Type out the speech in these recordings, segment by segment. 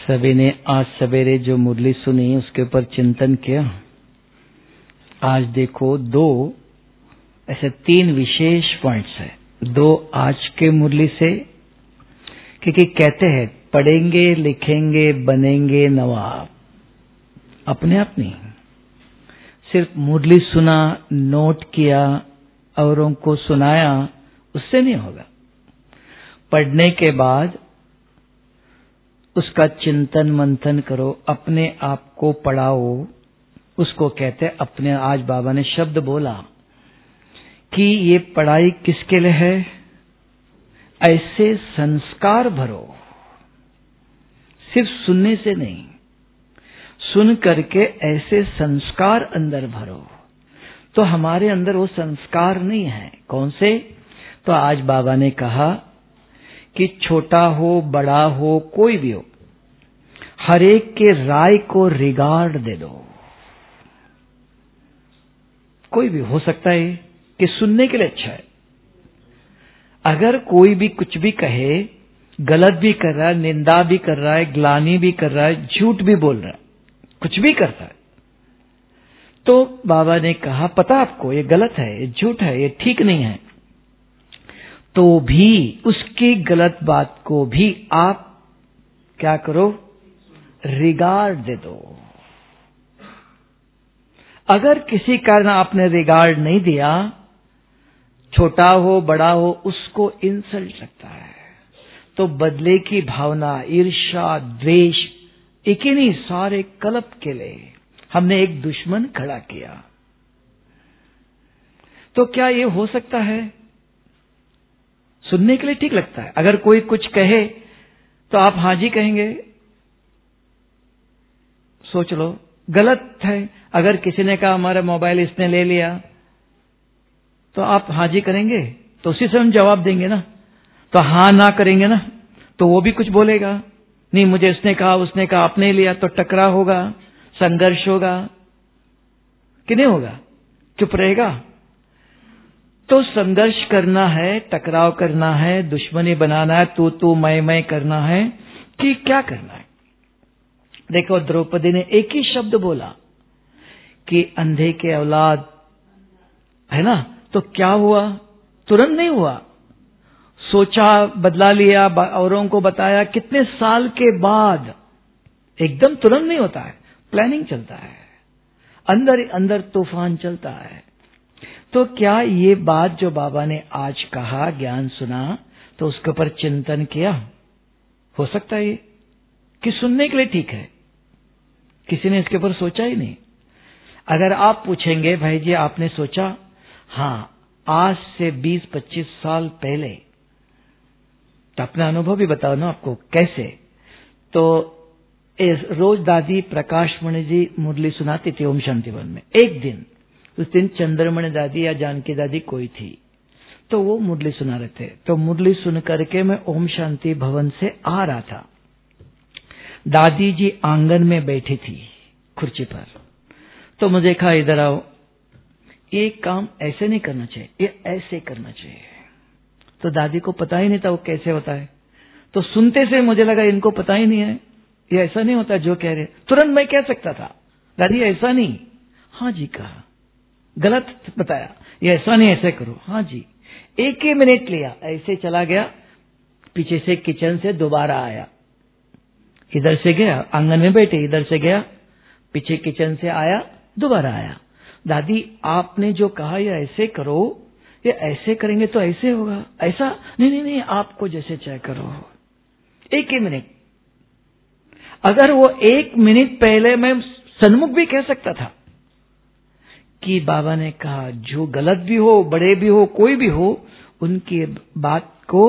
सभी ने आज सवेरे जो मुरली सुनी उसके ऊपर चिंतन किया। आज देखो ऐसे 3 विशेष पॉइंट्स है, 2 आज के मुरली से, क्योंकि कहते हैं पढ़ेंगे लिखेंगे बनेंगे नवाब। अपने आप नहीं, सिर्फ मुरली सुना, नोट किया, औरों को सुनाया, उससे नहीं होगा। पढ़ने के बाद उसका चिंतन मंथन करो, अपने आप को पढ़ाओ। उसको कहते हैं अपने, आज बाबा ने शब्द बोला कि ये पढ़ाई किसके लिए है? ऐसे संस्कार भरो, सिर्फ सुनने से नहीं, सुन करके ऐसे संस्कार अंदर भरो। तो हमारे अंदर वो संस्कार नहीं है। कौन से? तो आज बाबा ने कहा कि छोटा हो बड़ा हो कोई भी हो, हर एक के राय को रिगार्ड दे दो। कोई भी हो सकता है कि सुनने के लिए अच्छा है। अगर कोई भी कुछ भी कहे, गलत भी कर रहा है, निंदा भी कर रहा है, ग्लानि भी कर रहा है, झूठ भी बोल रहा है, कुछ भी करता है, तो बाबा ने कहा पता आपको ये गलत है, ये झूठ है, ये ठीक नहीं है, तो भी उसकी गलत बात को भी आप क्या करो? रिगार्ड दे दो। अगर किसी कारण आपने रिगार्ड नहीं दिया, छोटा हो बड़ा हो, उसको इंसल्ट लगता है, तो बदले की भावना, ईर्ष्या, द्वेष, एक ही नहीं सारे कलप के लिए हमने एक दुश्मन खड़ा किया। तो क्या ये हो सकता है? सुनने के लिए ठीक लगता है। अगर कोई कुछ कहे तो आप हाँ जी कहेंगे, सोच लो गलत है। अगर किसी ने कहा हमारा मोबाइल इसने ले लिया, तो आप हाँ जी करेंगे? तो उसी से हम जवाब देंगे ना। तो हाँ ना करेंगे ना, तो वो भी कुछ बोलेगा, नहीं मुझे इसने कहा उसने कहा आपने लिया, तो टकराव होगा, संघर्ष होगा कि नहीं होगा? चुप रहेगा? तो संघर्ष करना है, टकराव करना है, दुश्मनी बनाना है, तू मैं करना है कि क्या करना है? देखो द्रौपदी ने एक ही शब्द बोला कि अंधे के औलाद, है ना? तो क्या हुआ? तुरंत नहीं हुआ, सोचा, बदला लिया, औरों को बताया, कितने साल के बाद। एकदम तुरंत नहीं होता है, प्लानिंग चलता है, अंदर ही अंदर तूफान चलता है। तो क्या ये बात जो बाबा ने आज कहा, ज्ञान सुना, तो उसके ऊपर चिंतन किया? हो सकता है कि सुनने के लिए ठीक है, किसी ने इसके ऊपर सोचा ही नहीं। अगर आप पूछेंगे भाई जी आपने सोचा? हाँ, आज से 20-25 साल पहले, तो अपना अनुभव भी बताओ ना आपको कैसे। तो रोज दादी प्रकाशमणि जी मुरली सुनाती थी ओम शांति वन में। एक दिन, उस दिन चंद्रमणि दादी या जानकी दादी कोई थी, तो वो मुरली सुना रहे थे। तो मुरली सुन करके मैं ओम शांति भवन से आ रहा था। दादी जी आंगन में बैठी थी कुर्सी पर, तो मुझे कहा इधर आओ, ये काम ऐसे नहीं करना चाहिए, ये ऐसे करना चाहिए। तो दादी को पता ही नहीं था वो कैसे होता है। तो सुनते से मुझे लगा इनको पता ही नहीं है, ये ऐसा नहीं होता जो कह रहे। तुरंत मैं कह सकता था दादी ऐसा नहीं, हाँ जी कहा, गलत बताया, ये ऐसा नहीं ऐसे करो, हाँ जी। एक ही मिनट लिया, ऐसे चला गया, पीछे से किचन से दोबारा आया, इधर से गया, आंगन में बैठे, इधर से गया, पीछे किचन से आया, दोबारा आया। दादी आपने जो कहा ये ऐसे करो, ये ऐसे करेंगे तो ऐसे होगा, ऐसा नहीं, आपको जैसे चाहे करो। एक ही मिनट। अगर वो 1 मिनट पहले मैं सन्मुख भी कह सकता था कि बाबा ने कहा जो गलत भी हो, बड़े भी हो, कोई भी हो, उनकी बात को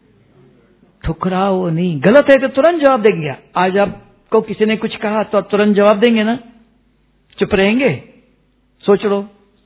ठुकराओ नहीं। गलत है तो तुरंत जवाब देंगे। आज आपको किसी ने कुछ कहा तो आप तुरंत जवाब देंगे ना? चुप रहेंगे? सोच लो,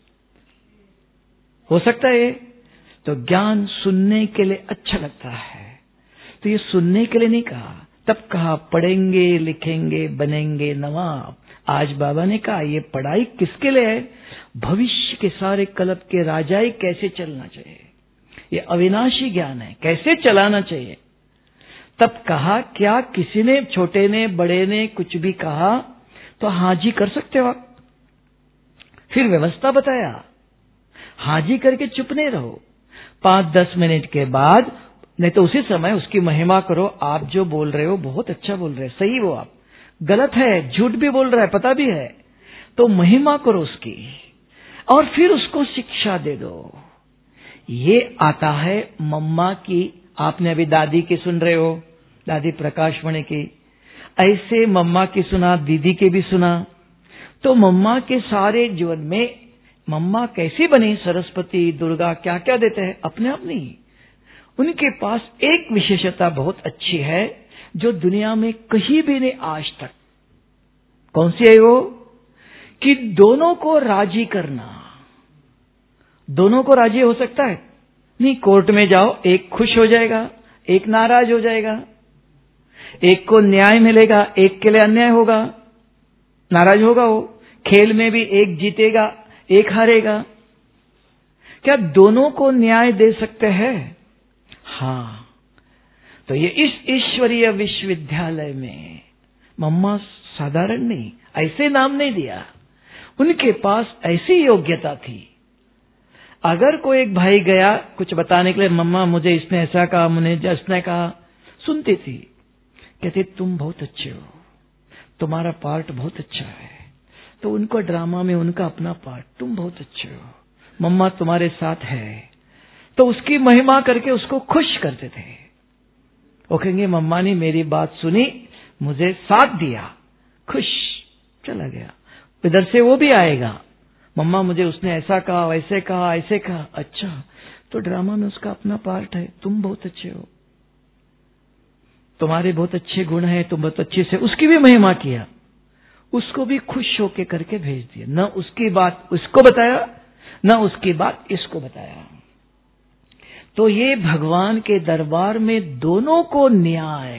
हो सकता है। तो ज्ञान सुनने के लिए अच्छा लगता है, तो ये सुनने के लिए नहीं कहा, तब कहा पढ़ेंगे लिखेंगे बनेंगे नवाब। आज बाबा ने कहा ये पढ़ाई किसके लिए है? भविष्य के सारे कलप के राजाई कैसे चलना चाहिए, ये अविनाशी ज्ञान है, कैसे चलाना चाहिए। तब कहा, क्या किसी ने, छोटे ने बड़े ने कुछ भी कहा तो हाजी कर सकते हो आप? फिर व्यवस्था बताया, हाजी करके चुप नहीं रहो। 5-10 मिनट के बाद, नहीं तो उसी समय उसकी महिमा करो। आप जो बोल रहे हो बहुत अच्छा बोल रहे हैं, सही वो आप, गलत है, झूठ भी बोल रहा है, पता भी है, तो महिमा करो उसकी और फिर उसको शिक्षा दे दो। ये आता है मम्मा की। आपने अभी दादी की सुन रहे हो, दादी प्रकाशमणि की, ऐसे मम्मा की सुना, दीदी के भी सुना। तो मम्मा के सारे जीवन में मम्मा कैसी बनी, सरस्वती, दुर्गा, क्या क्या देते हैं, अपने आप नहीं। उनके पास एक विशेषता बहुत अच्छी है जो दुनिया में कहीं भी नहीं आज तक। कौन सी है वो? कि दोनों को राजी करना। दोनों को राजी हो सकता है? नहीं। कोर्ट में जाओ, एक खुश हो जाएगा, एक नाराज हो जाएगा, एक को न्याय मिलेगा, एक के लिए अन्याय होगा, नाराज होगा वो। खेल में भी एक जीतेगा, एक हारेगा। क्या दोनों को न्याय दे सकते हैं? हाँ। तो ये इस ईश्वरीय विश्वविद्यालय में मम्मा साधारण नहीं, ऐसे नाम नहीं दिया, उनके पास ऐसी योग्यता थी। अगर कोई एक भाई गया कुछ बताने के लिए, मम्मा मुझे इसने ऐसा कहा, मुझे इसने कहा, सुनती थी, कहती तुम बहुत अच्छे हो, तुम्हारा पार्ट बहुत अच्छा है। तो उनको ड्रामा में उनका अपना पार्ट, तुम बहुत अच्छे हो, मम्मा तुम्हारे साथ है। तो उसकी महिमा करके उसको खुश करते थे। वो कहेंगे मम्मा ने मेरी बात सुनी, मुझे साथ दिया, खुश, चला गया। इधर से वो भी आएगा, मम्मा मुझे उसने ऐसा कहा, वैसे कहा, ऐसे कहा, अच्छा, तो ड्रामा में उसका अपना पार्ट है, तुम बहुत अच्छे हो, तुम्हारे बहुत अच्छे गुण हैं, तुम बहुत अच्छे से, उसकी भी महिमा किया, उसको भी खुश होके करके भेज दिया। न उसकी बात उसको बताया, न उसकी बात इसको बताया। तो ये भगवान के दरबार में दोनों को न्याय,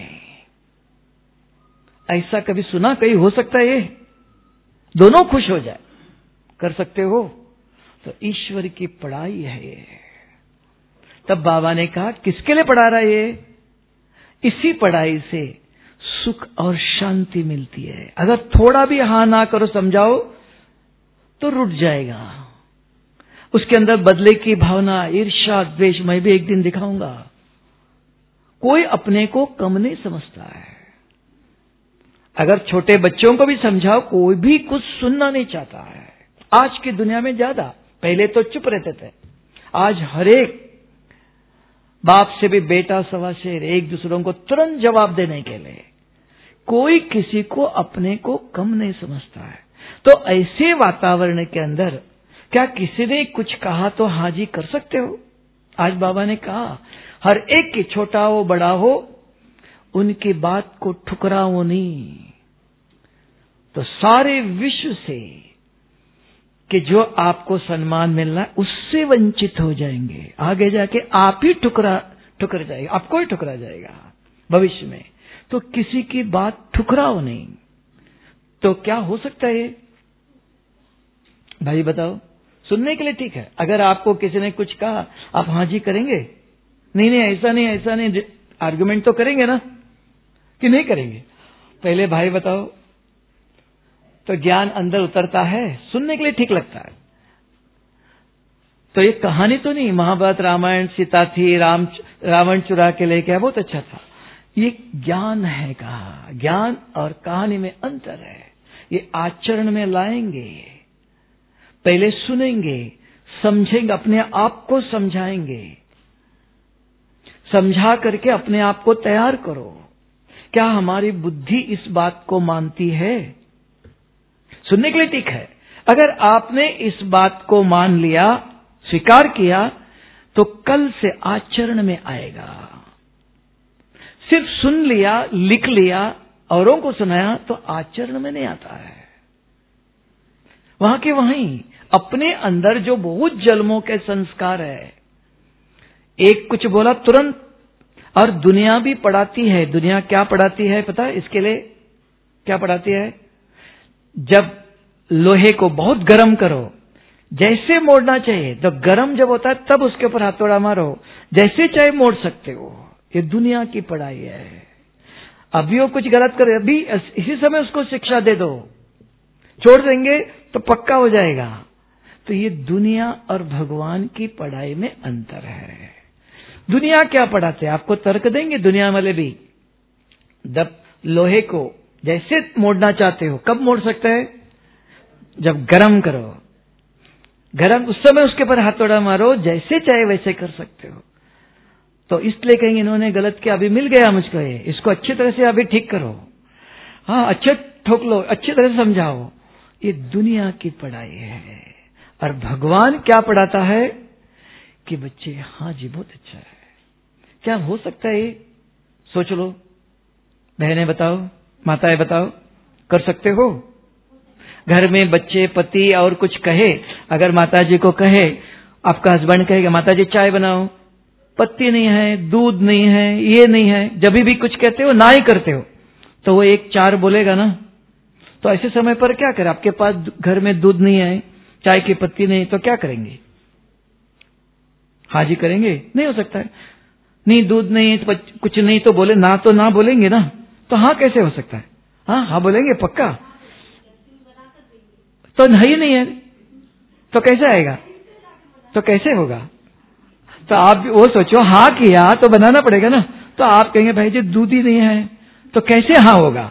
ऐसा कभी सुना? कहीं हो सकता है ये दोनों खुश हो जाए? कर सकते हो? तो ईश्वर की पढ़ाई है ये। तब बाबा ने कहा किसके लिए पढ़ा रहा है ये? इसी पढ़ाई से सुख और शांति मिलती है। अगर थोड़ा भी हाँ ना करो, समझाओ, तो रुठ जाएगा। उसके अंदर बदले की भावना, ईर्ष्या, द्वेष, मैं भी एक दिन दिखाऊंगा। कोई अपने को कम नहीं समझता है। अगर छोटे बच्चों को भी समझाओ, कोई भी कुछ सुनना नहीं चाहता है। आज की दुनिया में ज्यादा, पहले तो चुप रहते थे, आज हरेक बाप से भी बेटा सवा शेर, एक दूसरों को तुरंत जवाब देने के लिए। कोई किसी को अपने को कम नहीं समझता है। तो ऐसे वातावरण के अंदर क्या किसी ने कुछ कहा तो हाजी कर सकते हो? आज बाबा ने कहा हर एक की, छोटा हो बड़ा हो, उनकी बात को ठुकराओ नहीं। तो सारे विश्व से कि जो आपको सम्मान मिलना है उससे वंचित हो जाएंगे। आगे जाके आप ही ठुकर जाएगा, आपको ही ठुकरा जाएगा भविष्य में। तो किसी की बात ठुकराओ नहीं। तो क्या हो सकता है भाई बताओ? सुनने के लिए ठीक है। अगर आपको किसी ने कुछ कहा, आप हाँ जी करेंगे? नहीं नहीं ऐसा नहीं, ऐसा नहीं, आर्गुमेंट तो करेंगे ना, कि नहीं करेंगे? पहले भाई बताओ। तो ज्ञान अंदर उतरता है, सुनने के लिए ठीक लगता है। तो ये कहानी तो नहीं, महाभारत रामायण, सीता थी, रावण चुरा के ले गया, बहुत अच्छा था। ये ज्ञान है। कहा ज्ञान और कहानी में अंतर है। ये आचरण में लाएंगे, पहले सुनेंगे, समझेंगे, अपने आप को समझाएंगे, समझा करके अपने आप को तैयार करो। क्या हमारी बुद्धि इस बात को मानती है? सुनने के लिए ठीक है। अगर आपने इस बात को मान लिया, स्वीकार किया, तो कल से आचरण में आएगा। सिर्फ सुन लिया, लिख लिया, औरों को सुनाया, तो आचरण में नहीं आता है। वहां के वहीं अपने अंदर जो बहुत जन्मों के संस्कार है, एक कुछ बोला तुरंत। और दुनिया भी पढ़ाती है। दुनिया क्या पढ़ाती है पता है? इसके लिए क्या पढ़ाती है? जब लोहे को बहुत गर्म करो, जैसे मोड़ना चाहिए, तो गर्म जब होता है तब उसके ऊपर हथौड़ा मारो, जैसे चाहे मोड़ सकते हो। ये दुनिया की पढ़ाई है। अभी वो कुछ गलत करे, अभी इसी समय उसको शिक्षा दे दो, छोड़ देंगे तो पक्का हो जाएगा। तो ये दुनिया और भगवान की पढ़ाई में अंतर है। दुनिया क्या पढ़ाते हैं, आपको तर्क देंगे दुनिया वाले भी। जब लोहे को जैसे मोड़ना चाहते हो, कब मोड़ सकते हैं? जब गरम करो, गरम उस समय उसके ऊपर हथौड़ा मारो, जैसे चाहे वैसे कर सकते हो। तो इसलिए कहेंगे इन्होंने गलत किया, अभी मिल गया मुझको ये, इसको अच्छी तरह से अभी ठीक करो, हाँ अच्छे ठोक लो, अच्छी तरह से समझाओ। ये दुनिया की पढ़ाई है। और भगवान क्या पढ़ाता है कि बच्चे हाँ जी बहुत अच्छा है। क्या हो सकता है ये? सोच लो, बहनें बताओ, माताएं बताओ, कर सकते हो? घर में बच्चे, पति और कुछ कहे, अगर माता जी को कहे, आपका हस्बैंड कहेगा माता जी चाय बनाओ, पत्ती नहीं है, दूध नहीं है, ये नहीं है, जब भी कुछ कहते हो ना ही करते हो, तो वो एक चार बोलेगा ना। तो ऐसे समय पर क्या करें? आपके पास घर में दूध नहीं है, चाय की पत्ती नहीं, तो क्या करेंगे? हाँ जी करेंगे? नहीं हो सकता है। नहीं दूध नहीं तो कुछ नहीं तो बोले ना, तो ना बोलेंगे ना। तो हाँ कैसे हो सकता है? हाँ हाँ बोलेंगे पक्का। तो नहीं नहीं है तो कैसे आएगा? तो कैसे होगा? तो आप वो सोचो, हाँ किया तो बनाना पड़ेगा ना। तो आप कहेंगे भाई जी दूध ही नहीं है, तो कैसे हाँ होगा?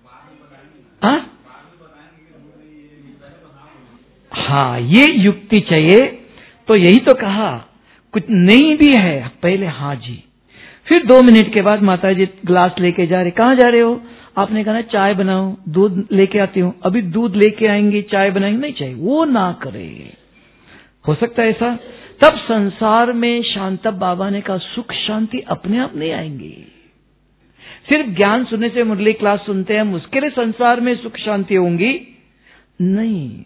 हाँ ये युक्ति चाहिए। तो यही तो कहा, कुछ नहीं भी है पहले हाँ जी, फिर 2 मिनट के बाद माता जी ग्लास लेके जा रहे, कहाँ जा रहे हो? आपने कहा ना चाय बनाओ, दूध लेके आती हूँ। अभी दूध लेके आएंगे, चाय बनाएंगे, नहीं चाहिए, वो ना करे। हो सकता है ऐसा? तब संसार में शांत बाबा ने कहा सुख शांति अपने आप नहीं आएंगी। सिर्फ ज्ञान सुनने से, मुरली क्लास सुनते हैं उसके लिए संसार में सुख शांति होंगी? नहीं।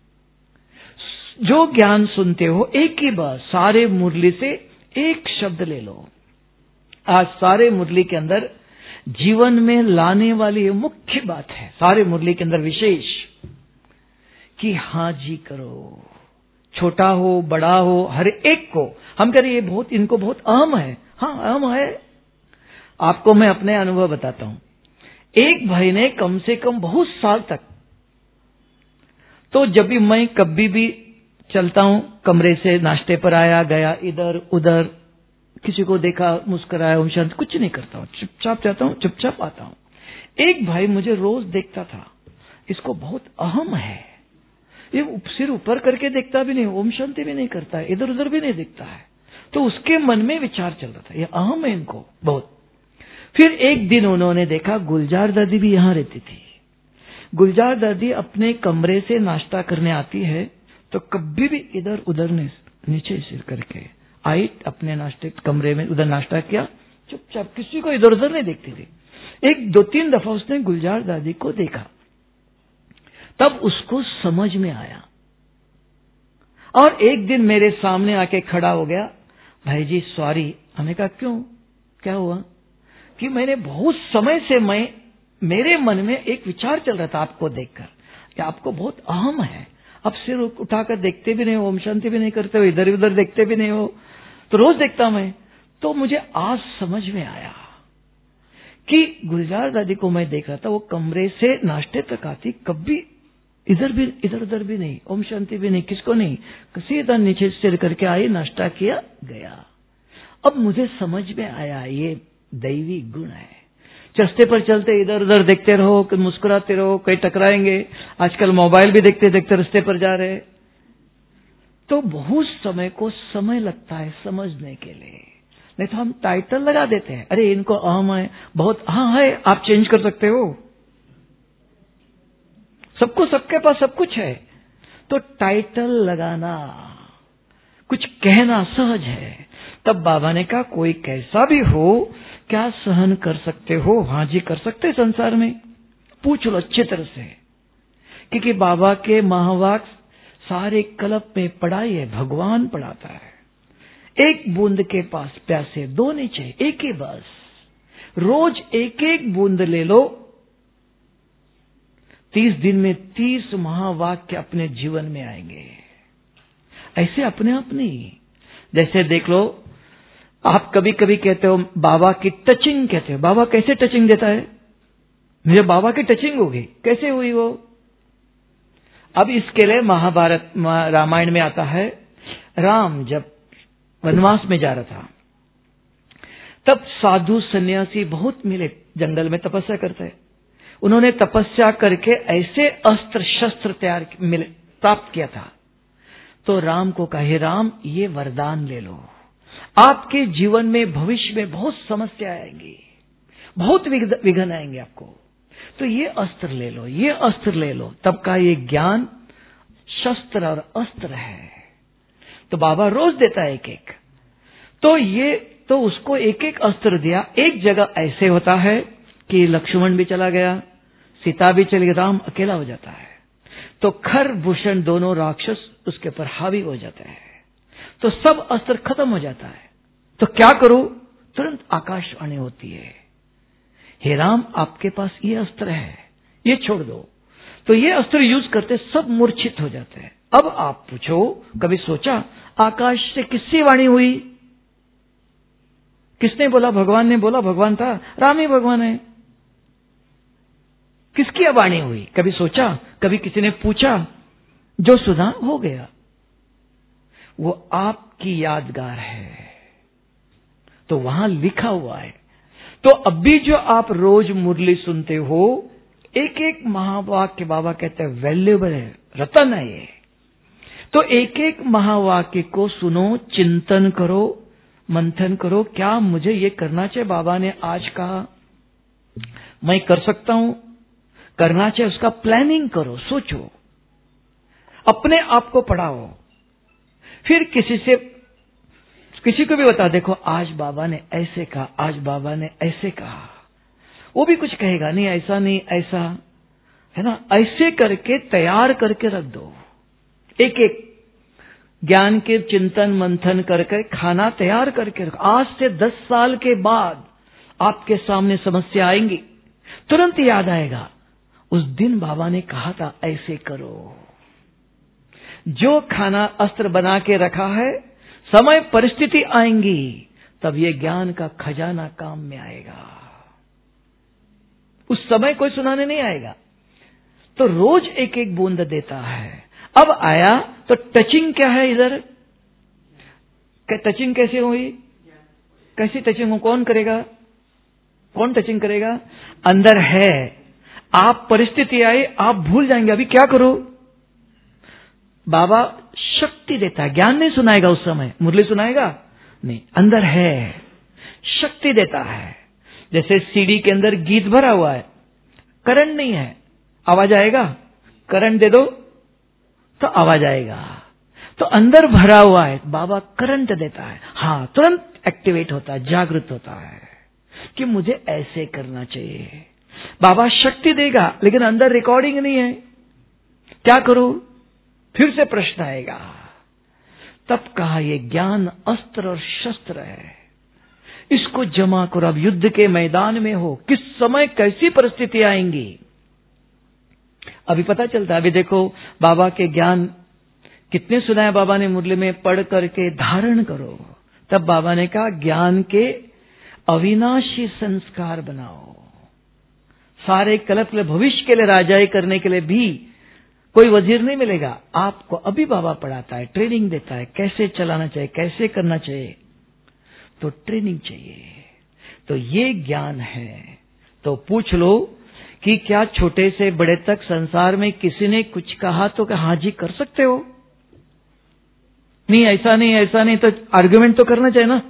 जो ज्ञान सुनते हो एक ही बार सारे मुरली से एक शब्द ले लो। आज सारे मुरली के अंदर जीवन में लाने वाली मुख्य बात है, सारे मुरली के अंदर विशेष, कि हाँ जी करो। छोटा हो बड़ा हो हर एक को हम कह रहे ये बहुत, इनको बहुत अहम है। हाँ अहम है। आपको मैं अपने अनुभव बताता हूं। एक भाई ने कम से कम बहुत साल तक, तो जब भी मैं कभी भी चलता हूं, कमरे से नाश्ते पर आया गया, इधर उधर किसी को देखा, मुस्कुराया, ओम शांति, कुछ नहीं करता हूं, चुपचाप जाता हूं, चुपचाप आता हूं। एक भाई मुझे रोज देखता था, इसको बहुत अहम है, ये सिर ऊपर करके देखता भी नहीं, ओम शांति भी नहीं करता है, इधर उधर भी नहीं देखता है। तो उसके मन में विचार चल रहा था, ये अहम है इनको बहुत। फिर एक दिन उन्होंने देखा गुलजार दादी भी यहां रहती थी। गुलजार दादी अपने कमरे से नाश्ता करने आती है, तो कभी भी इधर उधर नीचे सिर करके आई, अपने नाश्ते कमरे में उधर नाश्ता किया, चुपचाप, किसी को इधर उधर नहीं देखती थी। एक 2-3 दफा उसने गुलजार दादी को देखा, तब उसको समझ में आया और एक दिन मेरे सामने आके खड़ा हो गया, भाई जी सॉरी। हमने कहा क्यों, क्या हुआ? कि मैंने बहुत समय से मेरे मन में एक विचार चल रहा था आपको देखकर, कि आपको बहुत अहम है, अब सिर उठाकर देखते भी नहीं हो, ओम शांति भी नहीं करते हो, इधर उधर देखते भी नहीं हो, तो रोज देखता मैं। तो मुझे आज समझ में आया कि गुलजार दादी को मैं देख रहा था, वो कमरे से नाश्ते तक आती, कभी इधर उधर भी नहीं, ओम शांति भी नहीं, किसको नहीं, सीधा नीचे सिर करके आई, नाश्ता किया, गया। अब मुझे समझ में आया ये दैवी गुण है। चस्ते पर चलते इधर उधर देखते रहो, मुस्कुराते रहो, कहीं टकराएंगे, आजकल मोबाइल भी देखते देखते रास्ते पर जा रहे, तो बहुत समय को समय लगता है समझने के लिए। नहीं तो हम टाइटल लगा देते हैं, अरे इनको अहम है बहुत, हाँ है, आप चेंज कर सकते हो, सबको सबके पास सब कुछ है। तो टाइटल लगाना, कुछ कहना सहज है। तब बाबा ने कहा कोई कैसा भी हो, क्या सहन कर सकते हो? हाँ जी कर सकते संसार में, पूछ लो अच्छी तरह से, क्योंकि बाबा के महावाक्य सारे कल्प में पढ़ाई है, भगवान पढ़ाता है। एक बूंद के पास प्यासे दो नहीं चाहिए, एक ही बस। रोज एक एक बूंद ले लो, 30 दिन में 30 महावाक्य अपने जीवन में आएंगे। ऐसे अपने आप नहीं। जैसे देख लो, आप कभी कभी कहते हो बाबा की टचिंग कहते हो, बाबा कैसे टचिंग देता है? मुझे बाबा की टचिंग होगी। कैसे हुई वो? अब इसके लिए महाभारत रामायण में आता है, राम जब वनवास में जा रहा था तब साधु सन्यासी बहुत मिले, जंगल में तपस्या करते। उन्होंने तपस्या करके ऐसे अस्त्र शस्त्र प्राप्त किया था। तो राम को कहे, राम ये वरदान ले लो, आपके जीवन में भविष्य में बहुत समस्या आएंगी, बहुत विघ्न आएंगे आपको, तो ये अस्त्र ले लो, ये अस्त्र ले लो। तब का ये ज्ञान शस्त्र और अस्त्र है। तो बाबा रोज देता है एक एक। तो उसको एक एक अस्त्र दिया। एक जगह ऐसे होता है कि लक्ष्मण भी चला गया, सीता भी चली गई, राम अकेला हो जाता है। तो खर भूषण दोनों राक्षस उसके ऊपर हावी हो जाते हैं। तो सब अस्त्र खत्म हो जाता है। तो क्या करूं? तुरंत आकाशवाणी होती है, हे राम आपके पास ये अस्त्र है, ये छोड़ दो। तो ये अस्त्र यूज करते सब मूर्छित हो जाते हैं। अब आप पूछो, कभी सोचा आकाश से किसकी वाणी हुई? किसने बोला? भगवान ने बोला। भगवान था, राम ही भगवान है। किसकी वाणी हुई? कभी सोचा? कभी किसी ने पूछा? जो सुना हो गया। वो आपकी यादगार है, तो वहां लिखा हुआ है। तो अब भी जो आप रोज मुरली सुनते हो, एक एक महावाक्य बाबा कहते हैं वैल्यूएबल है, रतन है ये। तो एक एक महावाक्य को सुनो, चिंतन करो, मंथन करो, क्या मुझे ये करना चाहिए? बाबा ने आज कहा मैं कर सकता हूं, करना चाहिए, उसका प्लानिंग करो, सोचो, अपने आप को पढ़ाओ। फिर किसी को भी बता, देखो आज बाबा ने ऐसे कहा, आज बाबा ने ऐसे कहा। वो भी कुछ कहेगा, नहीं ऐसा नहीं ऐसा, है ना? ऐसे करके तैयार करके रख दो। एक एक ज्ञान के चिंतन मंथन करके खाना तैयार करके रखो। आज से 10 साल के बाद आपके सामने समस्या आएंगी, तुरंत याद आएगा उस दिन बाबा ने कहा था ऐसे करो। जो खाना अस्त्र बना के रखा है, समय परिस्थिति आएंगी तब ये ज्ञान का खजाना काम में आएगा। उस समय कोई सुनाने नहीं आएगा। तो रोज एक एक बूंद देता है। अब आया तो टचिंग क्या है इधर? टचिंग कैसे हुई? कैसी टचिंग हो? कौन करेगा? कौन टचिंग करेगा? अंदर है। आप परिस्थिति आई, आप भूल जाएंगे अभी क्या करो। बाबा शक्ति देता है, ज्ञान नहीं सुनाएगा उस समय, मुरली सुनाएगा नहीं, अंदर है, शक्ति देता है। जैसे सीडी के अंदर गीत भरा हुआ है, करंट नहीं है, आवाज आएगा? करंट दे दो तो आवाज आएगा। तो अंदर भरा हुआ है, बाबा करंट देता है, हाँ तुरंत एक्टिवेट होता है, जागृत होता है कि मुझे ऐसे करना चाहिए। बाबा शक्ति देगा लेकिन अंदर रिकॉर्डिंग नहीं है, क्या करूं? फिर से प्रश्न आएगा। तब कहा ये ज्ञान अस्त्र और शस्त्र है, इसको जमा करो। अब युद्ध के मैदान में हो, किस समय कैसी परिस्थिति आएंगी अभी पता चलता है। अभी देखो बाबा के ज्ञान कितने सुनाया बाबा ने मुरली में, पढ़ करके धारण करो। तब बाबा ने कहा ज्ञान के अविनाशी संस्कार बनाओ। सारे कल्प के भविष्य के लिए राजाई करने के लिए भी कोई वजीर नहीं मिलेगा आपको। अभी बाबा पढ़ाता है, ट्रेनिंग देता है, कैसे चलाना चाहिए, कैसे करना चाहिए, तो ट्रेनिंग चाहिए। तो ये ज्ञान है। तो पूछ लो कि क्या छोटे से बड़े तक संसार में किसी ने कुछ कहा तो हाँ जी कर सकते हो? नहीं ऐसा नहीं, ऐसा नहीं, तो आर्ग्यूमेंट तो करना चाहिए ना।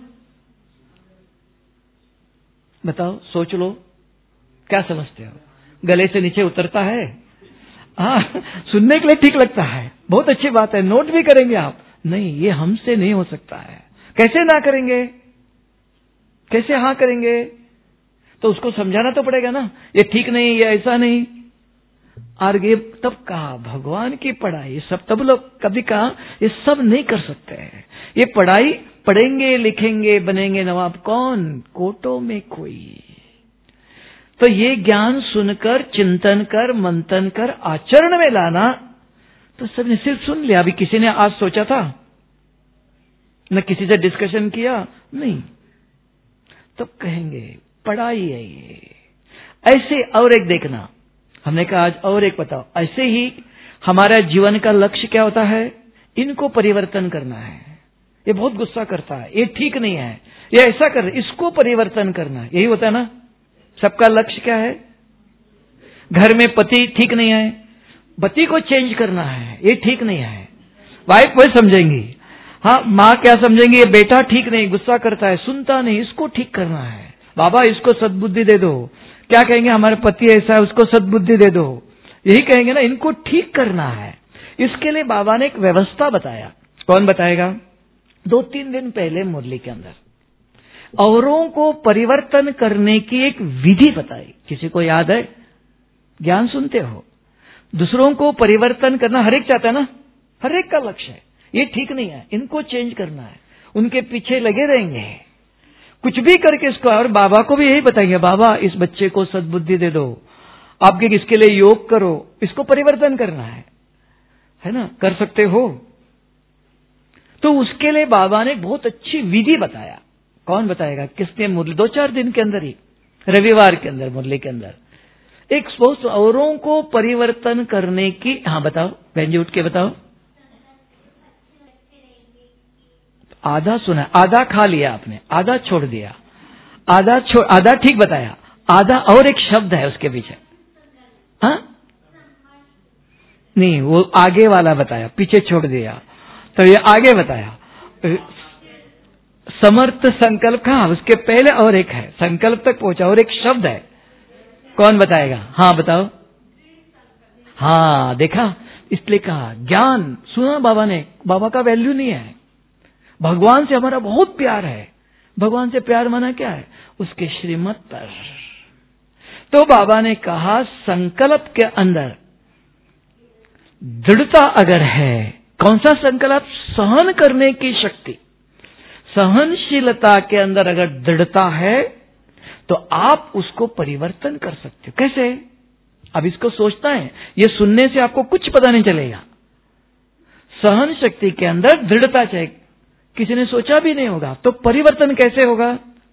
बताओ, सोच लो, क्या समझते हो? गले से नीचे उतरता है? हाँ, सुनने के लिए ठीक लगता है, बहुत अच्छी बात है, नोट भी करेंगे आप। नहीं, ये हमसे नहीं हो सकता है। कैसे ना करेंगे? कैसे हाँ करेंगे? तो उसको समझाना तो पड़ेगा ना, ये ठीक नहीं, ये ऐसा नहीं। आगे तब कहा भगवान की पढ़ाई, ये सब तब लोग कभी कहा ये सब नहीं कर सकते हैं। ये पढ़ाई पढ़ेंगे, लिखेंगे, बनेंगे नवाब कौन? कोटों में कोई। तो ये ज्ञान सुनकर, चिंतन कर, मंथन कर, आचरण में लाना, तो सबने सिर्फ सुन लिया। अभी किसी ने आज सोचा था न, किसी से डिस्कशन किया नहीं। तब कहेंगे पढ़ाई है ये, ऐसे और एक देखना। हमने कहा आज और एक बताओ। ऐसे ही हमारा जीवन का लक्ष्य क्या होता है? इनको परिवर्तन करना है। ये बहुत गुस्सा करता है, ये ठीक नहीं है, ये ऐसा कर, इसको परिवर्तन करना है, यही होता है ना। सबका लक्ष्य क्या है? घर में पति ठीक नहीं है, पति को चेंज करना है, ये ठीक नहीं है। वाइफ वही समझेंगी, हाँ माँ क्या समझेंगी, ये बेटा ठीक नहीं, गुस्सा करता है, सुनता नहीं, इसको ठीक करना है। बाबा इसको सद्बुद्धि दे दो। क्या कहेंगे? हमारे पति ऐसा है, उसको सद्बुद्धि दे दो, यही कहेंगे ना। इनको ठीक करना है। इसके लिए बाबा ने एक व्यवस्था बताया। कौन बताएगा? 2-3 दिन पहले मुरली के अंदर औरों को परिवर्तन करने की एक विधि बताई। किसी को याद है? ज्ञान सुनते हो। दूसरों को परिवर्तन करना हर एक चाहता है ना, हर एक का लक्ष्य है। ये ठीक नहीं है, इनको चेंज करना है, उनके पीछे लगे रहेंगे कुछ भी करके इसको। और बाबा को भी यही बताएंगे, बाबा इस बच्चे को सद्बुद्धि दे दो, आपके इसके लिए योग करो, इसको परिवर्तन करना है ना, कर सकते हो। तो उसके लिए बाबा ने बहुत अच्छी विधि बताया। कौन बताएगा? किसने? मुरली 2-4 दिन के अंदर ही, रविवार के अंदर मुरली के अंदर एक सोच औरों को परिवर्तन करने की। हाँ बताओ बहन जी, उठ के बताओ। आधा सुना, आधा खा लिया आपने, आधा छोड़ दिया, आधा ठीक बताया, आधा और एक शब्द है उसके पीछे। हाँ नहीं, वो आगे वाला बताया, पीछे छोड़ दिया। तो ये आगे बताया समर्थ संकल्प का, उसके पहले और एक है, संकल्प तक पहुंचा और एक शब्द है। कौन बताएगा? हाँ बताओ। हाँ देखा, इसलिए कहा ज्ञान सुना बाबा ने। बाबा का वैल्यू नहीं है, भगवान से हमारा बहुत प्यार है। भगवान से प्यार माना क्या है? उसके श्रीमत पर। तो बाबा ने कहा संकल्प के अंदर दृढ़ता अगर है, कौन सा संकल्प? सहन करने की शक्ति, सहनशीलता के अंदर अगर दृढ़ता है तो आप उसको परिवर्तन कर सकते हो। कैसे? अब इसको सोचना है, ये सुनने से आपको कुछ पता नहीं चलेगा। सहन शक्ति के अंदर दृढ़ता चाहिए, किसी ने सोचा भी नहीं होगा, तो परिवर्तन कैसे होगा?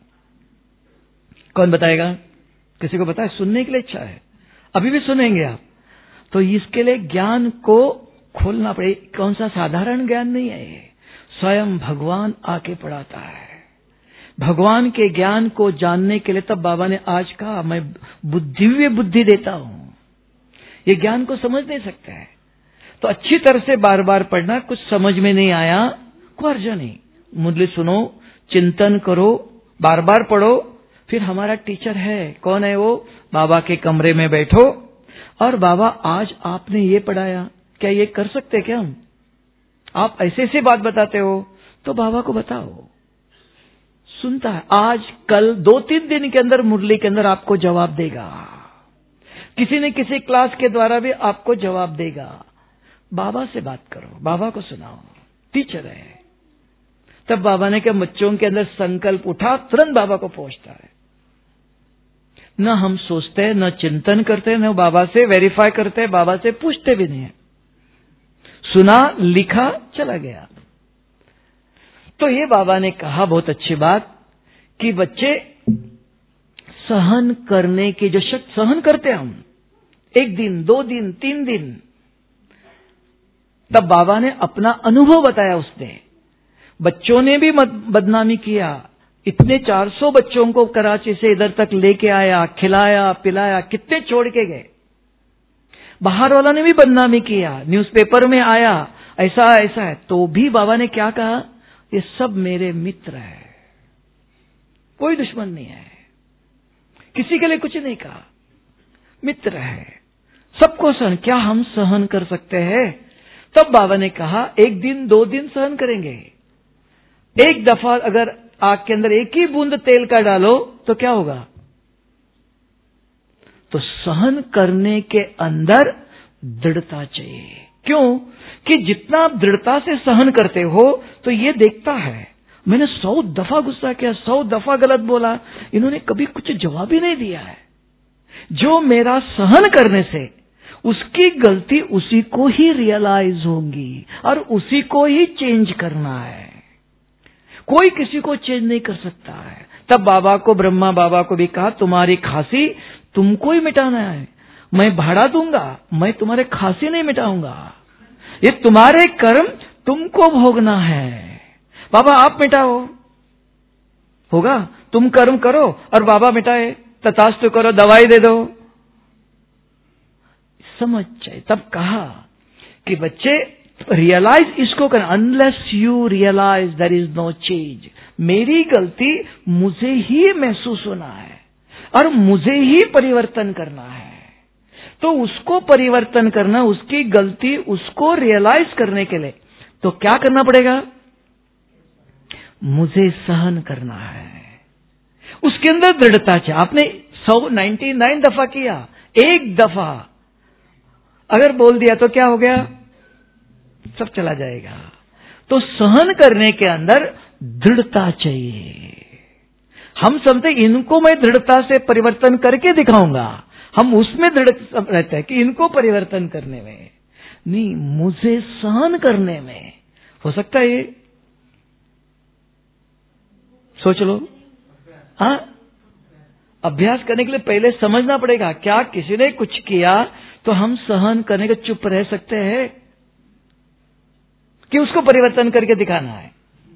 कौन बताएगा? किसी को पता है? सुनने के लिए इच्छा है, अभी भी सुनेंगे आप। तो इसके लिए ज्ञान को खोलना पड़ेगा। कौन सा साधारण ज्ञान नहीं है ये, स्वयं भगवान आके पढ़ाता है। भगवान के ज्ञान को जानने के लिए तब बाबा ने आज कहा मैं दिव्य बुद्धि देता हूं। ये ज्ञान को समझ नहीं सकता है, तो अच्छी तरह से बार बार पढ़ना। कुछ समझ में नहीं आया, कोई अर्ज नहीं, मुरली सुनो, चिंतन करो, बार बार पढ़ो। फिर हमारा टीचर है, कौन है वो? बाबा के कमरे में बैठो और बाबा आज आपने ये पढ़ाया, क्या ये कर सकते क्या हम? आप ऐसे ऐसे बात बताते हो, तो बाबा को बताओ। सुनता है, आज कल 2-3 दिन के अंदर मुरली के अंदर आपको जवाब देगा। किसी न किसी क्लास के द्वारा भी आपको जवाब देगा। बाबा से बात करो, बाबा को सुनाओ, टीचर है। तब बाबा ने कहा बच्चों के अंदर संकल्प उठा, तुरंत बाबा को पहुंचता है। न हम सोचते हैं, न चिंतन करते, न बाबा से वेरीफाई करते, बाबा से पूछते भी नहीं है। सुना, लिखा, चला गया। तो ये बाबा ने कहा बहुत अच्छी बात कि बच्चे सहन करने की जो शक्ति, सहन करते हम 1 दिन, 2 दिन, 3 दिन। तब बाबा ने अपना अनुभव बताया। उसने बच्चों ने भी बदनामी किया, इतने 400 बच्चों को कराची से इधर तक लेके आया, खिलाया पिलाया, कितने छोड़ के गए। बाहर वाला ने भी बदनामी किया, न्यूज़पेपर में आया, ऐसा ऐसा है। तो भी बाबा ने क्या कहा? ये सब मेरे मित्र है, कोई दुश्मन नहीं है, किसी के लिए कुछ नहीं कहा, मित्र है, सबको सहन। क्या हम सहन कर सकते हैं? तब बाबा ने कहा 1 दिन 2 दिन सहन करेंगे। एक दफा अगर आग के अंदर एक ही बूंद तेल का डालो तो क्या होगा? तो सहन करने के अंदर दृढ़ता चाहिए। क्यों? कि जितना आप दृढ़ता से सहन करते हो तो ये देखता है, मैंने 100 दफा गुस्सा किया, 100 दफा गलत बोला, इन्होंने कभी कुछ जवाब ही नहीं दिया है। जो मेरा सहन करने से उसकी गलती उसी को ही रियलाइज होंगी और उसी को ही चेंज करना है, कोई किसी को चेंज नहीं कर सकता है। तब बाबा को, ब्रह्मा बाबा को भी कहा तुम्हारी खांसी तुमको ही मिटाना है। मैं भाड़ा दूंगा, मैं तुम्हारे खांसी नहीं मिटाऊंगा। ये तुम्हारे कर्म तुमको भोगना है। बाबा आप मिटाओ, होगा? तुम कर्म करो और बाबा मिटाए, तथास्तु करो, दवाई दे दो। समझ जाए। तब कहा कि बच्चे रियलाइज इसको करना, unless you realise there is no change. मेरी गलती मुझे ही महसूस होना है और मुझे ही परिवर्तन करना है। तो उसको परिवर्तन करना, उसकी गलती उसको रियलाइज करने के लिए तो क्या करना पड़ेगा? मुझे सहन करना है। उसके अंदर दृढ़ता चाहिए। आपने 199 दफा किया, एक दफा अगर बोल दिया तो क्या हो गया? सब चला जाएगा। तो सहन करने के अंदर दृढ़ता चाहिए। हम समझते इनको मैं दृढ़ता से परिवर्तन करके दिखाऊंगा, हम उसमें दृढ़ रहते हैं कि इनको परिवर्तन करने में नहीं, मुझे सहन करने में हो सकता है। ये सोच लो। हाँ, अभ्यास करने के लिए पहले समझना पड़ेगा, क्या किसी ने कुछ किया तो हम सहन करने के चुप रह सकते हैं कि उसको परिवर्तन करके दिखाना है?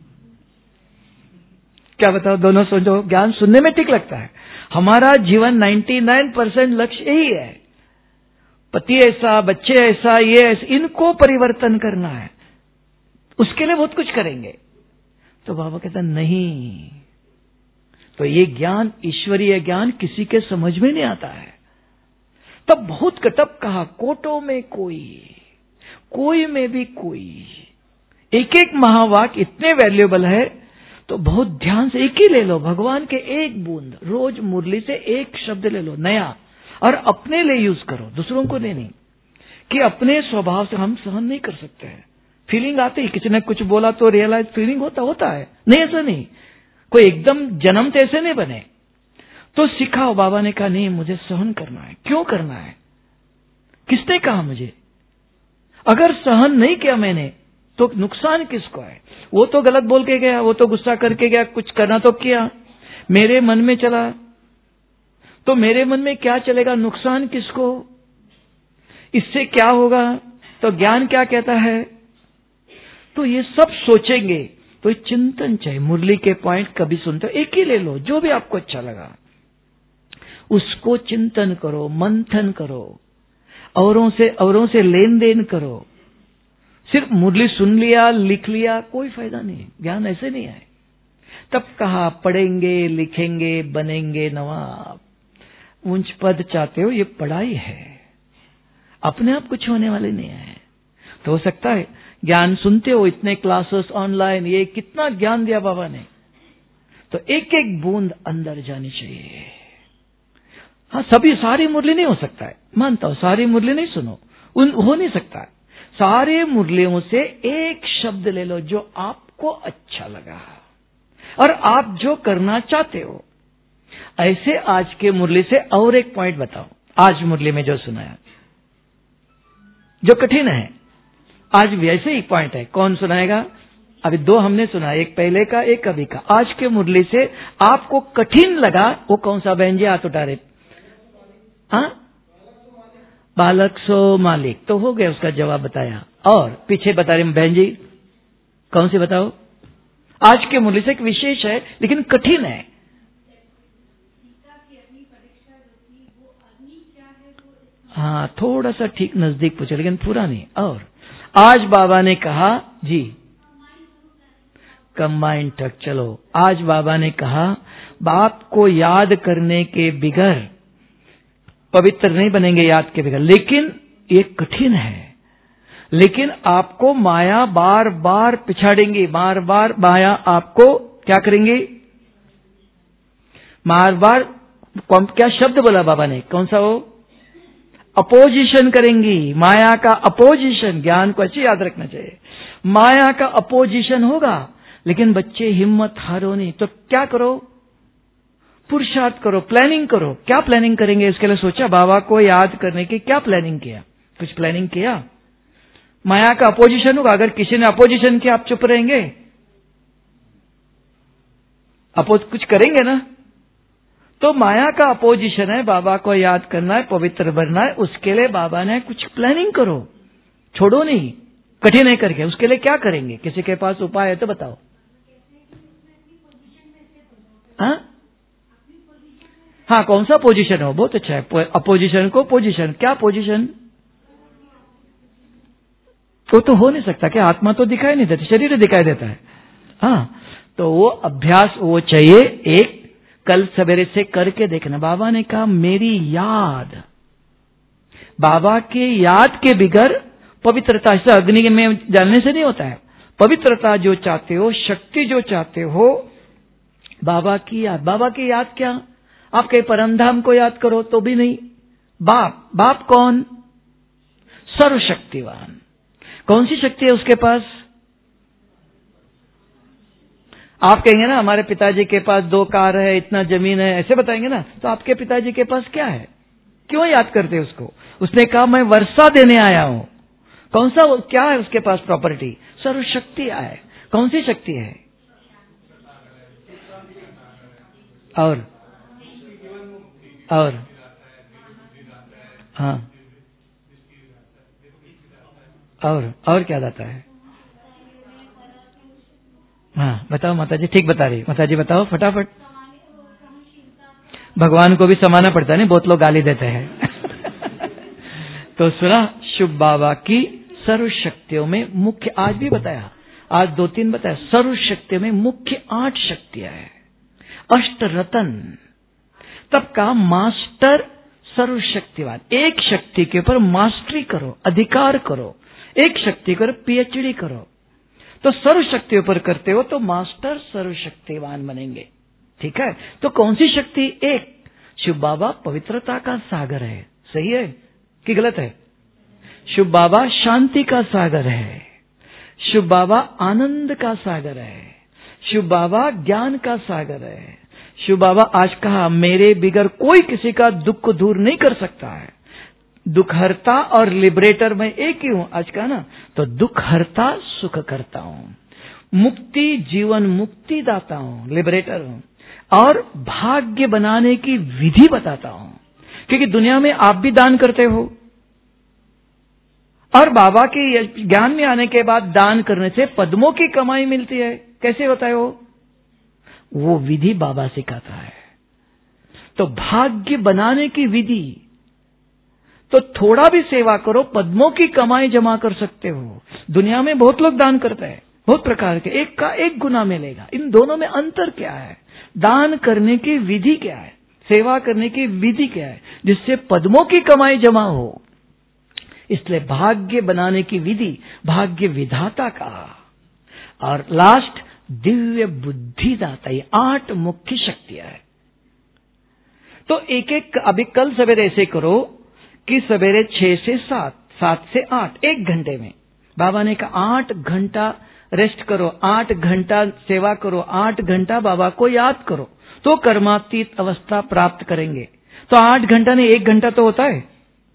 क्या बताओ? दोनों सोचो। ज्ञान सुनने में ठीक लगता है। हमारा जीवन 99% लक्ष्य यही है, पति ऐसा, बच्चे ऐसा, ये ऐसा, इनको परिवर्तन करना है। उसके लिए बहुत कुछ करेंगे। तो बाबा कहता नहीं। तो ये ज्ञान, ईश्वरीय ज्ञान किसी के समझ में नहीं आता है। तब बहुत कटक कहा, कोटों में कोई में भी कोई। एक एक महावाक्य इतने वैल्यूएबल है, तो बहुत ध्यान से एक ही ले लो। भगवान के एक बूंद रोज मुरली से एक शब्द ले लो नया, और अपने लिए यूज करो, दूसरों को नहीं। कि अपने स्वभाव से हम सहन नहीं कर सकते हैं। फीलिंग आती है, किसी ने कुछ बोला तो रियलाइज फीलिंग होता है। नहीं, ऐसा नहीं, कोई एकदम जन्म तो ऐसे नहीं बने। तो सिखाओ। बाबा ने कहा नहीं, मुझे सहन करना है। क्यों करना है? किसने कहा मुझे? अगर सहन नहीं किया मैंने तो नुकसान किसको है? वो तो गलत बोल के गया, वो तो गुस्सा करके गया, कुछ करना तो किया, मेरे मन में चला, तो मेरे मन में क्या चलेगा? नुकसान किसको? इससे क्या होगा? तो ज्ञान क्या कहता है? तो ये सब सोचेंगे। तो चिंतन चाहिए। मुरली के पॉइंट कभी सुनते हो, एक ही ले लो, जो भी आपको अच्छा लगा उसको चिंतन करो, मंथन करो, औरों से लेन देन करो। सिर्फ मुरली सुन लिया, लिख लिया, कोई फायदा नहीं। ज्ञान ऐसे नहीं है। तब कहा पढ़ेंगे, लिखेंगे, बनेंगे नवाब। ऊंच पद चाहते हो, ये पढ़ाई है, अपने आप कुछ होने वाले नहीं है। तो हो सकता है ज्ञान सुनते हो, इतने क्लासेस ऑनलाइन, ये कितना ज्ञान दिया बाबा ने, तो एक एक बूंद अंदर जानी चाहिए। हाँ, सारी मुरली नहीं हो सकता है, मानता हूं, सारी मुरली नहीं सुनो, हो नहीं सकता है। सारे मुरलियों से एक शब्द ले लो जो आपको अच्छा लगा और आप जो करना चाहते हो। ऐसे आज के मुरली से और एक पॉइंट बताओ। आज मुरली में जो सुनाया, जो कठिन है, आज भी ऐसे ही पॉइंट है। कौन सुनाएगा? अभी दो हमने सुना, एक पहले का, एक अभी का। आज के मुरली से आपको कठिन लगा वो कौन सा? बहन जी हाथ उठा रहे। हाँ, बालक सो मालिक, तो हो गया, उसका जवाब बताया। और पीछे बता रहे बहन जी, कौन सी बताओ? आज के मुरली से एक विशेष है लेकिन कठिन है। हाँ, थोड़ा सा ठीक नजदीक पूछे लेकिन पूरा नहीं। और आज बाबा ने कहा जी, कंबाइंड ट्रक। चलो, आज बाबा ने कहा बाप को याद करने के बिगर पवित्र नहीं बनेंगे, याद के बिगर। लेकिन ये कठिन है। लेकिन आपको माया बार बार पिछाड़ेंगी, बार बार माया आपको क्या करेंगी? बार बार क्या शब्द बोला बाबा ने? कौन सा? वो अपोजिशन करेंगी। माया का अपोजिशन, ज्ञान को अच्छी याद रखना चाहिए। माया का अपोजिशन होगा, लेकिन बच्चे हिम्मत हारो नहीं। तो क्या करो? पुरुषार्थ करो, प्लानिंग करो। क्या प्लानिंग करेंगे? इसके लिए सोचा बाबा को याद करने की क्या प्लानिंग किया? कुछ प्लानिंग किया? माया का अपोजिशन होगा। अगर किसी ने अपोजिशन किया, आप चुप रहेंगे? कुछ करेंगे ना? तो माया का अपोजिशन है बाबा को याद करना है, पवित्र बनना है। उसके लिए बाबा ने कुछ प्लानिंग करो, छोड़ो नहीं, कठिन नहीं करके। उसके लिए क्या करेंगे? किसी के पास उपाय है तो बताओ। हाँ, कौन सा पोजीशन हो? बहुत अच्छा है। अपोजिशन को पोजीशन, क्या पोजीशन? वो तो हो नहीं सकता क्या? आत्मा तो दिखाई नहीं देती, शरीर दिखाई देता है। हाँ, तो वो अभ्यास वो चाहिए। एक कल सवेरे से करके देखना। बाबा ने कहा मेरी याद, बाबा के याद के बिगर पवित्रता से अग्नि में जलने से नहीं होता है। पवित्रता जो चाहते हो, शक्ति जो चाहते हो, बाबा की याद। बाबा की याद क्या? आप कहीं परमधाम को याद करो तो भी नहीं। बाप, बाप कौन? सर्वशक्तिवान। कौन सी शक्ति है उसके पास? आप कहेंगे ना हमारे पिताजी के पास 2 कार है, इतना जमीन है, ऐसे बताएंगे ना। तो आपके पिताजी के पास क्या है? क्यों याद करते उसको? उसने कहा मैं वर्षा देने आया हूं। कौन सा, क्या है उसके पास प्रॉपर्टी? सर्वशक्ति है। कौन सी शक्ति है? और हाँ, और क्या दाता है? हाँ, बताओ माताजी, ठीक बता रही। माताजी बताओ फटाफट। भगवान को भी समाना पड़ता है, नहीं? बहुत लोग गाली देते हैं। तो सुना, शुभ बाबा की सर्व शक्तियों में मुख्य, आज भी बताया, आज 2-3 बताया। सर्व शक्तियों में मुख्य 8 शक्तियां हैं। अष्ट रतन, तब का मास्टर सर्वशक्तिवान। एक शक्ति के ऊपर मास्टरी करो, अधिकार करो। एक शक्ति पर पीएचडी करो। तो सर्वशक्ति ऊपर करते हो तो मास्टर सर्वशक्तिवान बनेंगे। ठीक है? तो कौन सी शक्ति? एक, शिव बाबा पवित्रता का सागर है। सही है कि गलत है? शिव बाबा शांति का सागर है। शिव बाबा आनंद का सागर है। शिव बाबा ज्ञान का सागर है। शिव बाबा आज कहा मेरे बिगर कोई किसी का दुख दूर नहीं कर सकता है। दुखहर्ता और लिबरेटर मैं एक ही हूं। आज कहा ना, तो दुखहर्ता सुख करता हूं, मुक्ति जीवन मुक्ति दाता हूं, लिबरेटर हूं, और भाग्य बनाने की विधि बताता हूं। क्योंकि दुनिया में आप भी दान करते हो, और बाबा के ज्ञान में आने के बाद दान करने से पद्मों की कमाई मिलती है। कैसे होता है वो विधि बाबा सिखाता है। तो भाग्य बनाने की विधि, तो थोड़ा भी सेवा करो, पद्मों की कमाई जमा कर सकते हो। दुनिया में बहुत लोग दान करते हैं, बहुत प्रकार के, एक का एक गुना मिलेगा। इन दोनों में अंतर क्या है? दान करने की विधि क्या है? सेवा करने की विधि क्या है? जिससे पद्मों की कमाई जमा हो। इसलिए भाग्य बनाने की विधि भाग्य विधाता का। और लास्ट दिव्य बुद्धिदाता। ये 8 मुख्य शक्तियां हैं। तो एक एक, अभी कल सवेरे ऐसे करो कि सवेरे 6 से 7, 7 से 8, 1 घंटे में बाबा ने कहा 8 घंटा रेस्ट करो, 8 घंटा सेवा करो, 8 घंटा बाबा को याद करो, तो कर्मातीत अवस्था प्राप्त करेंगे। तो 8 घंटा नहीं, 1 घंटा तो होता है।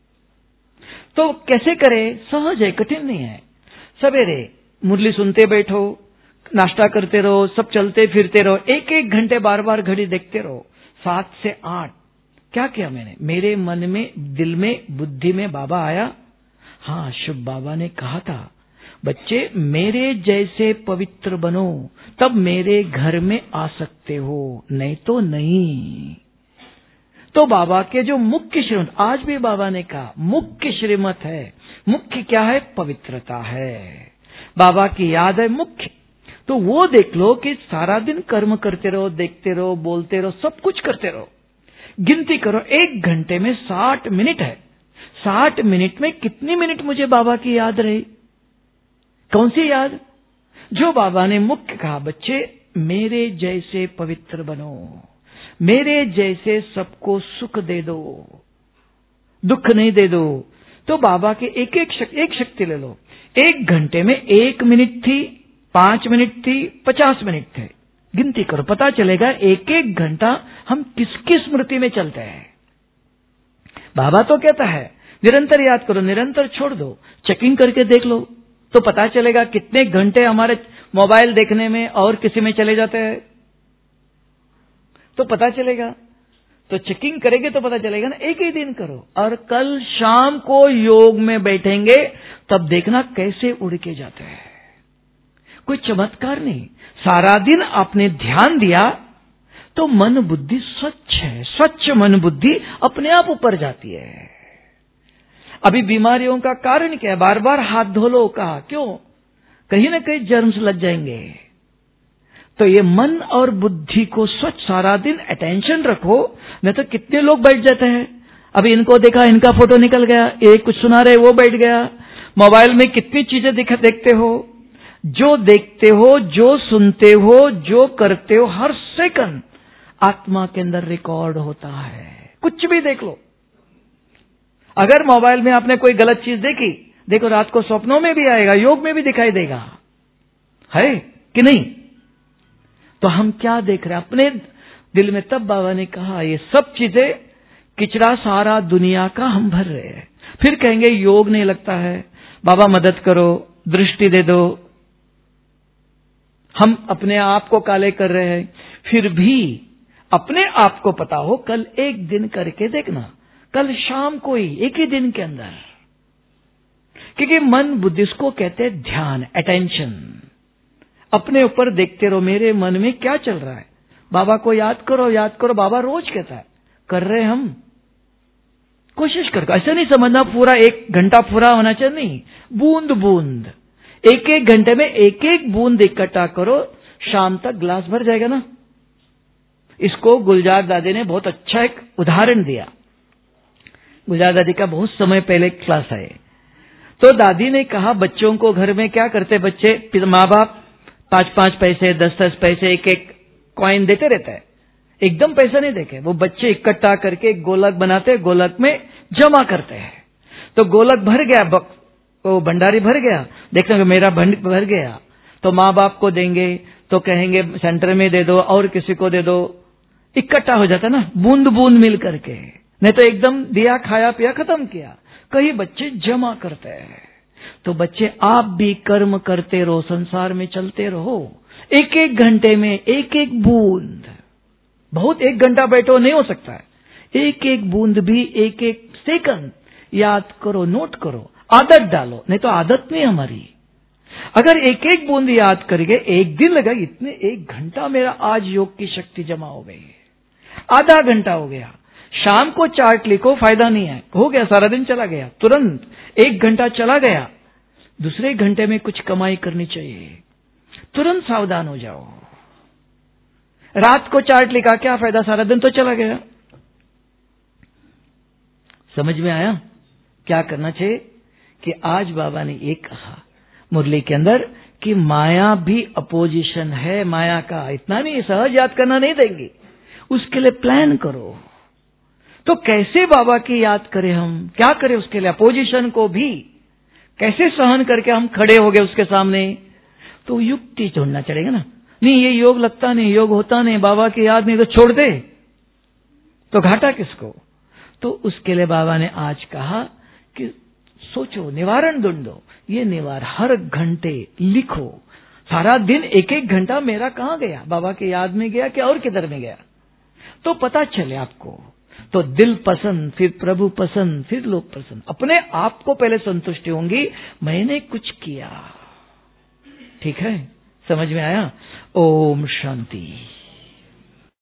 तो कैसे करें? सहज है, कठिन नहीं है। सवेरे मुरली सुनते बैठो, नाश्ता करते रहो, सब चलते फिरते रहो, 1-1 घंटे बार बार घड़ी देखते रहो। 7 से 8 क्या किया मैंने? मेरे मन में, दिल में, बुद्धि में बाबा आया। हाँ, शुभ बाबा ने कहा था बच्चे मेरे जैसे पवित्र बनो, तब मेरे घर में आ सकते हो, नहीं तो नहीं। तो बाबा के जो मुख्य श्रीमत, आज भी बाबा ने कहा मुख्य श्रीमत है। मुख्य क्या है? पवित्रता है। बाबा की याद है मुख्य। तो वो देख लो कि सारा दिन कर्म करते रहो, देखते रहो, बोलते रहो, सब कुछ करते रहो। गिनती करो, 1 घंटे में 60 मिनट है। 60 मिनट में कितनी मिनट मुझे बाबा की याद रही? कौन सी याद? जो बाबा ने मुख्य कहा बच्चे मेरे जैसे पवित्र बनो, मेरे जैसे सबको सुख दे दो, दुख नहीं दे दो। तो बाबा के एक शक्ति ले लो। 1 घंटे में 1 मिनट थी, 5 मिनट थी, 50 मिनट थे। गिनती करो, पता चलेगा 1-1 घंटा हम किसकी स्मृति में चलते हैं। बाबा तो कहता है निरंतर याद करो, निरंतर छोड़ दो। चेकिंग करके देख लो तो पता चलेगा कितने घंटे हमारे मोबाइल देखने में और किसी में चले जाते हैं, तो पता चलेगा। तो चेकिंग करेंगे तो पता चलेगा ना। एक ही दिन करो और कल शाम को योग में बैठेंगे तब देखना कैसे उड़ के जाते हैं। कोई चमत्कार नहीं, सारा दिन आपने ध्यान दिया तो मन बुद्धि स्वच्छ है। स्वच्छ मन बुद्धि अपने आप ऊपर जाती है। अभी बीमारियों का कारण क्या है? बार बार हाथ धो लो कहा, क्यों? कहीं ना कहीं जर्म्स लग जाएंगे। तो ये मन और बुद्धि को स्वच्छ सारा दिन अटेंशन रखो, नहीं तो कितने लोग बैठ जाते हैं। अभी इनको देखा, इनका फोटो निकल गया, एक कुछ सुना रहे वो बैठ गया। मोबाइल में कितनी चीजें देखते हो, जो देखते हो, जो सुनते हो, जो करते हो, हर सेकंड आत्मा के अंदर रिकॉर्ड होता है। कुछ भी देख लो। अगर मोबाइल में आपने कोई गलत चीज देखी, देखो रात को स्वप्नों में भी आएगा, योग में भी दिखाई देगा, है कि नहीं? तो हम क्या देख रहे हैं अपने दिल में? तब बाबा ने कहा ये सब चीजें किचड़ा सारा दुनिया का हम भर रहे हैं। फिर कहेंगे योग नहीं लगता है, बाबा मदद करो, दृष्टि दे दो। हम अपने आप को काले कर रहे हैं। फिर भी अपने आप को पता हो, कल एक दिन करके देखना, कल शाम को ही, एक ही दिन के अंदर। क्योंकि मन बुद्धि को कहते हैं ध्यान, अटेंशन। अपने ऊपर देखते रहो, मेरे मन में क्या चल रहा है। बाबा को याद करो, याद करो। बाबा रोज कहता है, कर रहे हम, कोशिश करो। ऐसा नहीं समझना पूरा 1 घंटा पूरा होना चाहिए, नहीं, बूंद बूंद, एक एक घंटे में एक एक बूंद इकट्ठा करो, शाम तक ग्लास भर जाएगा ना। इसको गुलजार दादी ने बहुत अच्छा एक उदाहरण दिया। गुलजार दादी का बहुत समय पहले क्लास है। तो दादी ने कहा बच्चों को घर में क्या करते बच्चे, माँ बाप 5-5 पैसे 10-10 पैसे एक एक कॉइन देते रहता है, एकदम पैसा नहीं देखे। वो बच्चे इकट्ठा करके एक गोलक बनाते, गोलक में जमा करते हैं। तो गोलक भर गया, वो भंडारी भर गया, देखते मेरा भर गया, तो माँ बाप को देंगे, तो कहेंगे सेंटर में दे दो और किसी को दे दो। इकट्ठा हो जाता ना, बूंद बूंद मिल करके, नहीं तो एकदम दिया, खाया पिया, खत्म किया। कई बच्चे जमा करते हैं। तो बच्चे आप भी कर्म करते रहो, संसार में चलते रहो, एक एक घंटे में एक एक बूंद। बहुत 1 घंटा बैठो नहीं हो सकता है, एक एक बूंद भी एक एक सेकंड याद करो, नोट करो, आदत डालो। नहीं तो आदत नहीं हमारी। अगर एक एक बूंद याद करेंगे, एक दिन लगा, इतने 1 घंटा मेरा आज योग की शक्ति जमा हो गई, आधा घंटा हो गया। शाम को चार्ट लिखो, फायदा नहीं है, हो गया, सारा दिन चला गया, तुरंत 1 घंटा चला गया। दूसरे घंटे में कुछ कमाई करनी चाहिए, तुरंत सावधान हो जाओ। रात को चार्ट लिखा, क्या फायदा, सारा दिन तो चला गया। समझ में आया क्या करना चाहिए? कि आज बाबा ने ये कहा मुरली के अंदर कि माया भी अपोजिशन है, माया का इतना नहीं, सहज याद करना नहीं देंगे, उसके लिए प्लान करो। तो कैसे बाबा की याद करें, हम क्या करें उसके लिए? अपोजिशन को भी कैसे सहन करके हम खड़े हो गए उसके सामने? तो युक्ति ढूंढना चलेगा ना। नहीं ये योग लगता नहीं, योग होता नहीं, बाबा की याद नहीं, तो छोड़ दे, तो घाटा किसको? तो उसके लिए बाबा ने आज कहा कि सोचो, निवारण ढूंढो। ये निवारण हर घंटे लिखो, सारा दिन 1-1 घंटा मेरा कहाँ गया, बाबा की याद में गया क्या और किधर में गया, तो पता चले आपको। तो दिल पसंद, फिर प्रभु पसंद, फिर लोग पसंद। अपने आप को पहले संतुष्टि होंगी, मैंने कुछ किया। ठीक है, समझ में आया? ओम शांति।